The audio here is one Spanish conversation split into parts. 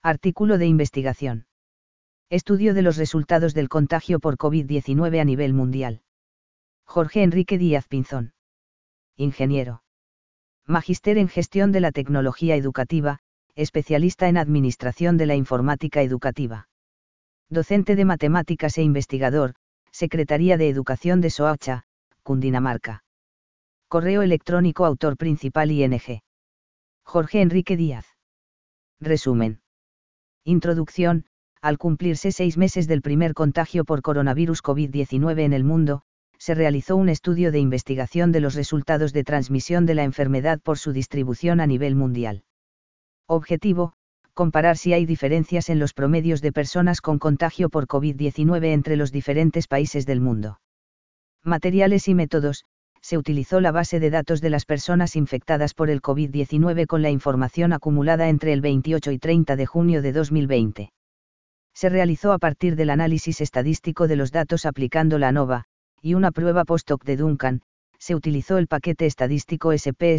Artículo de investigación. Estudio de los resultados del contagio por COVID-19 a nivel mundial. Jorge Enrique Díaz Pinzón. Ingeniero. Magíster en Gestión de la Tecnología Educativa, especialista en Administración de la Informática Educativa. Docente de Matemáticas e investigador, Secretaría de Educación de Soacha, Cundinamarca. Correo electrónico autor principal ING. Jorge Enrique Díaz. Resumen. Introducción. Al cumplirse 6 meses del primer contagio por coronavirus COVID-19 en el mundo, se realizó un estudio de investigación de los resultados de transmisión de la enfermedad por su distribución a nivel mundial. Objetivo: comparar si hay diferencias en los promedios de personas con contagio por COVID-19 entre los diferentes países del mundo. Materiales y métodos. Se utilizó la base de datos de las personas infectadas por el COVID-19 con la información acumulada entre el 28 y 30 de junio de 2020. Se realizó a partir del análisis estadístico de los datos aplicando la ANOVA, y una prueba post-hoc de Duncan. Se utilizó el paquete estadístico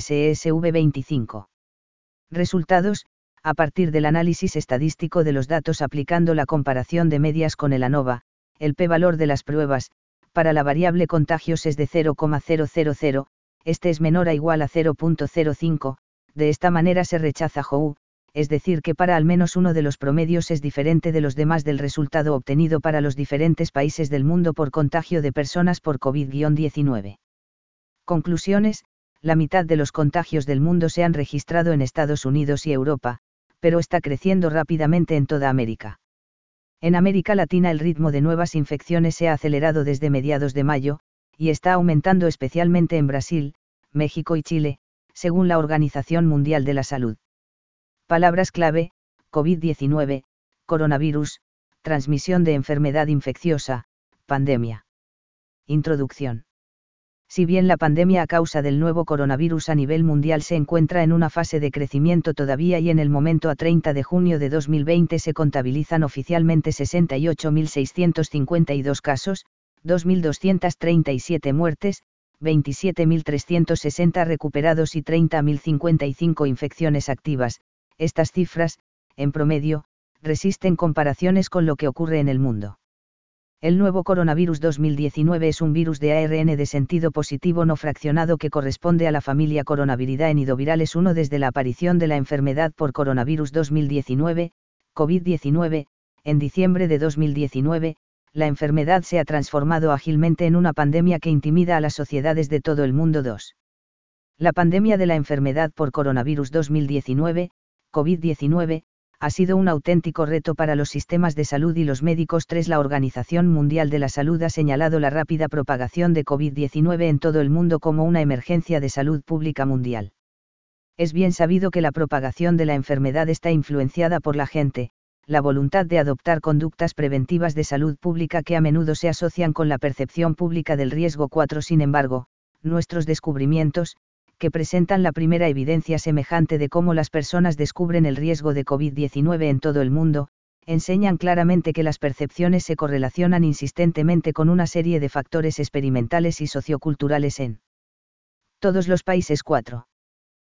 SPSS-V25. Resultados: a partir del análisis estadístico de los datos aplicando la comparación de medias con el ANOVA, el p-valor de las pruebas, para la variable contagios es de 0,000, este es menor a igual a 0,05, de esta manera se rechaza HOU, es decir que para al menos uno de los promedios es diferente de los demás del resultado obtenido para los diferentes países del mundo por contagio de personas por COVID-19. Conclusiones: la mitad de los contagios del mundo se han registrado en Estados Unidos y Europa, pero está creciendo rápidamente en toda América. En América Latina el ritmo de nuevas infecciones se ha acelerado desde mediados de mayo, y está aumentando especialmente en Brasil, México y Chile, según la Organización Mundial de la Salud. Palabras clave: COVID-19, coronavirus, transmisión de enfermedad infecciosa, pandemia. Introducción. Si bien la pandemia a causa del nuevo coronavirus a nivel mundial se encuentra en una fase de crecimiento todavía y en el momento a 30 de junio de 2020 se contabilizan oficialmente 68.652 casos, 2.237 muertes, 27.360 recuperados y 30.055 infecciones activas, estas cifras, en promedio, resisten comparaciones con lo que ocurre en el mundo. El nuevo coronavirus 2019 es un virus de ARN de sentido positivo no fraccionado que corresponde a la familia Coronaviridae nidovirales 1 desde la aparición de la enfermedad por coronavirus 2019, COVID-19, en diciembre de 2019, la enfermedad se ha transformado ágilmente en una pandemia que intimida a las sociedades de todo el mundo. 2. La pandemia de la enfermedad por coronavirus 2019, COVID-19, ha sido un auténtico reto para los sistemas de salud y los médicos. 3. La Organización Mundial de la Salud ha señalado la rápida propagación de COVID-19 en todo el mundo como una emergencia de salud pública mundial. Es bien sabido que la propagación de la enfermedad está influenciada por la gente, la voluntad de adoptar conductas preventivas de salud pública que a menudo se asocian con la percepción pública del riesgo. 4. Sin embargo, nuestros descubrimientos, que presentan la primera evidencia semejante de cómo las personas descubren el riesgo de COVID-19 en todo el mundo, enseñan claramente que las percepciones se correlacionan insistentemente con una serie de factores experimentales y socioculturales en todos los países. 4.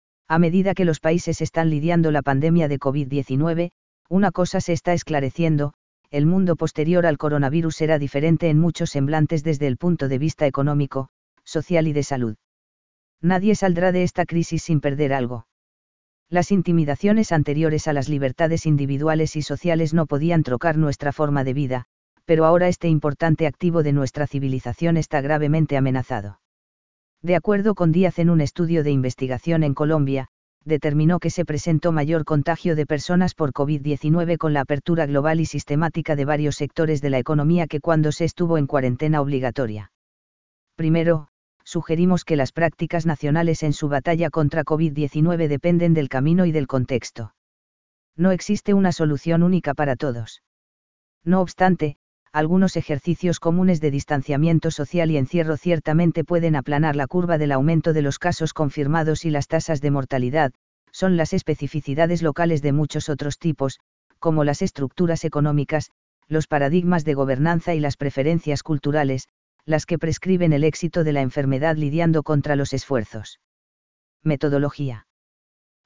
A medida que los países están lidiando la pandemia de COVID-19, una cosa se está esclareciendo: el mundo posterior al coronavirus será diferente en muchos semblantes desde el punto de vista económico, social y de salud. Nadie saldrá de esta crisis sin perder algo. Las intimidaciones anteriores a las libertades individuales y sociales no podían trocar nuestra forma de vida, pero ahora este importante activo de nuestra civilización está gravemente amenazado. De acuerdo con Díaz, en un estudio de investigación en Colombia, determinó que se presentó mayor contagio de personas por COVID-19 con la apertura global y sistemática de varios sectores de la economía que cuando se estuvo en cuarentena obligatoria. Primero, sugerimos que las prácticas nacionales en su batalla contra COVID-19 dependen del camino y del contexto. No existe una solución única para todos. No obstante, algunos ejercicios comunes de distanciamiento social y encierro ciertamente pueden aplanar la curva del aumento de los casos confirmados y las tasas de mortalidad. Son las especificidades locales de muchos otros tipos, como las estructuras económicas, los paradigmas de gobernanza y las preferencias culturales, las que prescriben el éxito de la enfermedad lidiando contra los esfuerzos. Metodología.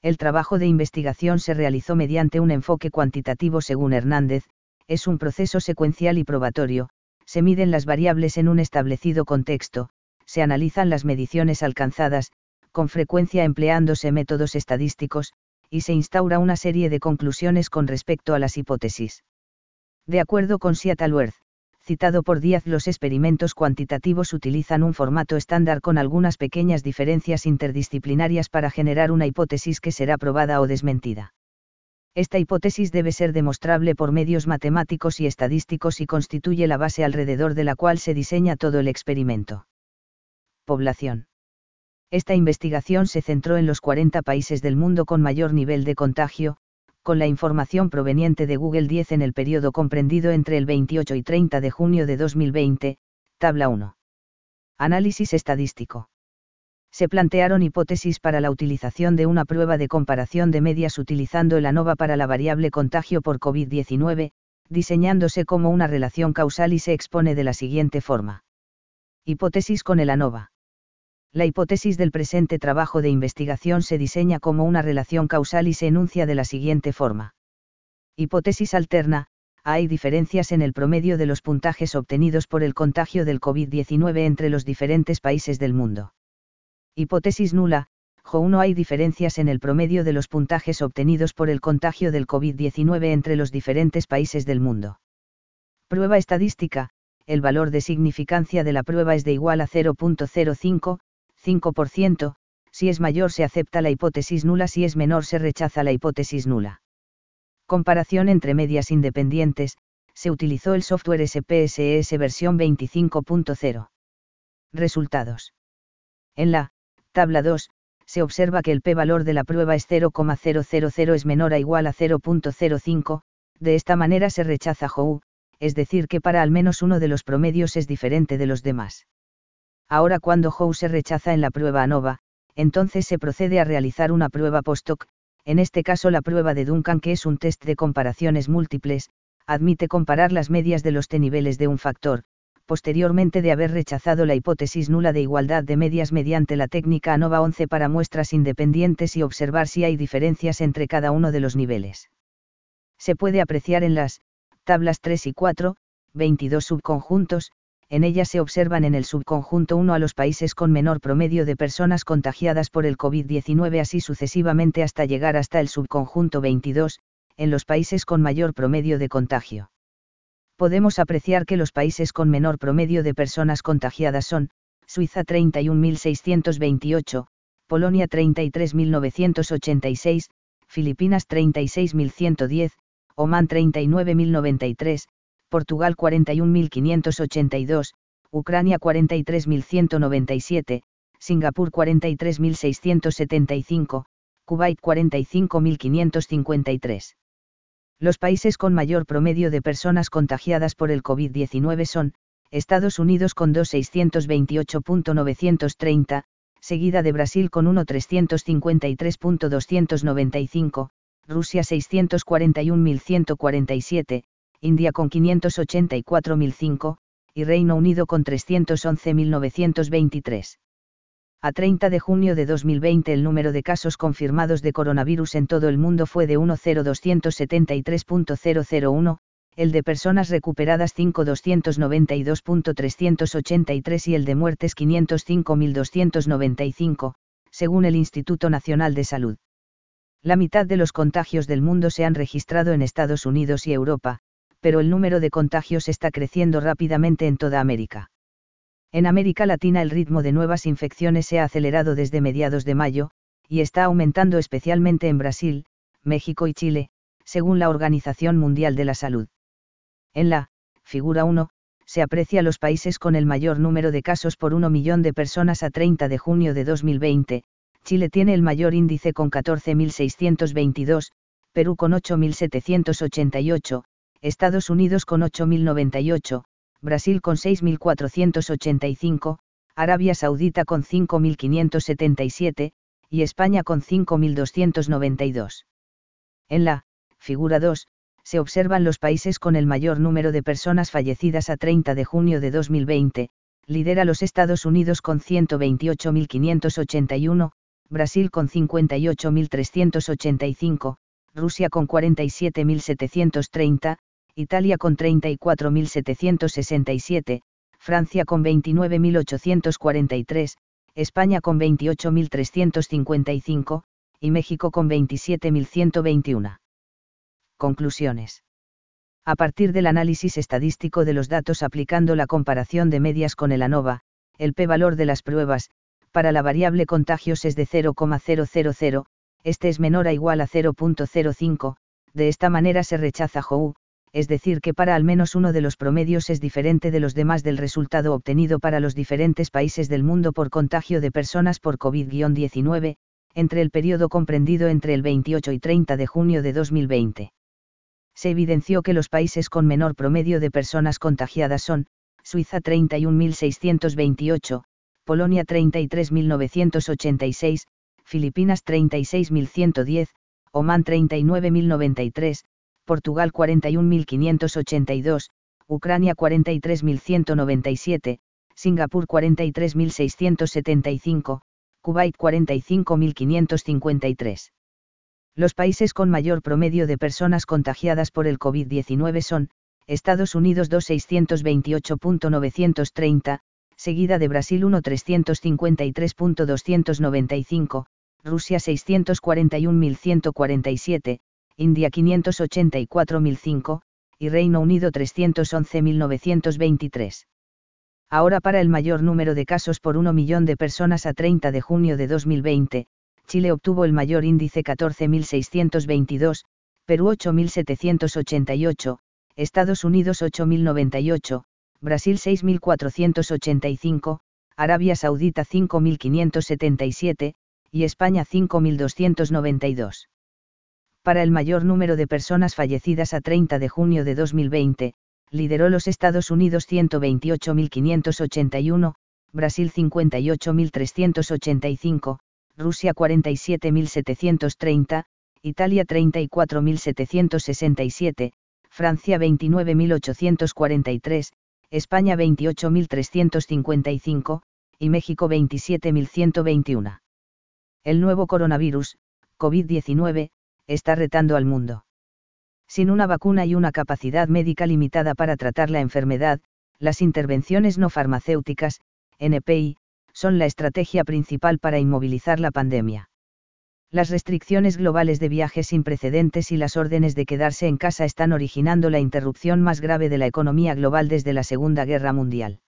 El trabajo de investigación se realizó mediante un enfoque cuantitativo según Hernández, es un proceso secuencial y probatorio, se miden las variables en un establecido contexto, se analizan las mediciones alcanzadas, con frecuencia empleándose métodos estadísticos, y se instaura una serie de conclusiones con respecto a las hipótesis. De acuerdo con Seattle-Worth, citado por Díaz, los experimentos cuantitativos utilizan un formato estándar con algunas pequeñas diferencias interdisciplinarias para generar una hipótesis que será probada o desmentida. Esta hipótesis debe ser demostrable por medios matemáticos y estadísticos y constituye la base alrededor de la cual se diseña todo el experimento. Población. Esta investigación se centró en los 40 países del mundo con mayor nivel de contagio, con la información proveniente de Google 10 en el periodo comprendido entre el 28 y 30 de junio de 2020, tabla 1. Análisis estadístico. Se plantearon hipótesis para la utilización de una prueba de comparación de medias utilizando el ANOVA para la variable contagio por COVID-19, diseñándose como una relación causal y se expone de la siguiente forma. Hipótesis con el ANOVA. La hipótesis del presente trabajo de investigación se diseña como una relación causal y se enuncia de la siguiente forma. Hipótesis alterna, hay diferencias en el promedio de los puntajes obtenidos por el contagio del COVID-19 entre los diferentes países del mundo. Hipótesis nula, Jo1 hay diferencias en el promedio de los puntajes obtenidos por el contagio del COVID-19 entre los diferentes países del mundo. Prueba estadística, el valor de significancia de la prueba es de igual a 0.05, 5%, si es mayor se acepta la hipótesis nula, si es menor se rechaza la hipótesis nula. Comparación entre medias independientes, se utilizó el software SPSS versión 25.0. Resultados. En la tabla 2, se observa que el p-valor de la prueba es 0,000 es menor a igual a 0.05, de esta manera se rechaza JOU, es decir que para al menos uno de los promedios es diferente de los demás. Ahora cuando JOU se rechaza en la prueba ANOVA, entonces se procede a realizar una prueba post-hoc, en este caso la prueba de Duncan, que es un test de comparaciones múltiples, admite comparar las medias de los t-niveles de un factor, posteriormente de haber rechazado la hipótesis nula de igualdad de medias mediante la técnica ANOVA 11 para muestras independientes y observar si hay diferencias entre cada uno de los niveles. Se puede apreciar en las tablas 3 y 4, 22 subconjuntos, en ellas se observan en el subconjunto 1 a los países con menor promedio de personas contagiadas por el COVID-19 así sucesivamente hasta llegar hasta el subconjunto 22, en los países con mayor promedio de contagio. Podemos apreciar que los países con menor promedio de personas contagiadas son, Suiza 31.628, Polonia 33.986, Filipinas 36.110, Omán 39.093, Portugal 41.582, Ucrania 43.197, Singapur 43.675, Kuwait 45.553. Los países con mayor promedio de personas contagiadas por el COVID-19 son, Estados Unidos con 2.628.930, seguida de Brasil con 1.353.295, Rusia 641.147, India con 584.005, y Reino Unido con 311.923. A 30 de junio de 2020 el número de casos confirmados de coronavirus en todo el mundo fue de 10273.001, el de personas recuperadas 5292.383 y el de muertes 505.295, según el Instituto Nacional de Salud. La mitad de los contagios del mundo se han registrado en Estados Unidos y Europa, pero el número de contagios está creciendo rápidamente en toda América. En América Latina el ritmo de nuevas infecciones se ha acelerado desde mediados de mayo, y está aumentando especialmente en Brasil, México y Chile, según la Organización Mundial de la Salud. En la figura 1, se aprecia los países con el mayor número de casos por 1 millón de personas a 30 de junio de 2020, Chile tiene el mayor índice con 14.622, Perú con 8.788, Estados Unidos con 8.098, Brasil con 6.485, Arabia Saudita con 5.577, y España con 5.292. En la figura 2, se observan los países con el mayor número de personas fallecidas a 30 de junio de 2020, lidera los Estados Unidos con 128.581, Brasil con 58.385, Rusia con 47.730, Italia con 34.767, Francia con 29.843, España con 28.355, y México con 27.121. Conclusiones. A partir del análisis estadístico de los datos aplicando la comparación de medias con el ANOVA, el p-valor de las pruebas, para la variable contagios es de 0,000, este es menor a igual a 0,05, de esta manera se rechaza HOU, es decir que para al menos uno de los promedios es diferente de los demás del resultado obtenido para los diferentes países del mundo por contagio de personas por COVID-19, entre el periodo comprendido entre el 28 y 30 de junio de 2020. Se evidenció que los países con menor promedio de personas contagiadas son, Suiza 31.628, Polonia 33.986, Filipinas 36.110, Omán 39.093, Portugal 41.582, Ucrania 43.197, Singapur 43.675, Kuwait 45.553. Los países con mayor promedio de personas contagiadas por el COVID-19 son, Estados Unidos 2.628.930, seguida de Brasil 1.353.295, Rusia 641.147, India 584.005, y Reino Unido 311.923. Ahora para el mayor número de casos por 1 millón de personas a 30 de junio de 2020, Chile obtuvo el mayor índice 14.622, Perú 8.788, Estados Unidos 8.098, Brasil 6.485, Arabia Saudita 5.577, y España 5.292. Para el mayor número de personas fallecidas a 30 de junio de 2020, lideró los Estados Unidos 128.581, Brasil 58.385, Rusia 47.730, Italia 34.767, Francia 29.843, España 28.355, y México 27.121. El nuevo coronavirus, COVID-19, está retando al mundo. Sin una vacuna y una capacidad médica limitada para tratar la enfermedad, las intervenciones no farmacéuticas, NPI, son la estrategia principal para inmovilizar la pandemia. Las restricciones globales de viajes sin precedentes y las órdenes de quedarse en casa están originando la interrupción más grave de la economía global desde la Segunda Guerra Mundial.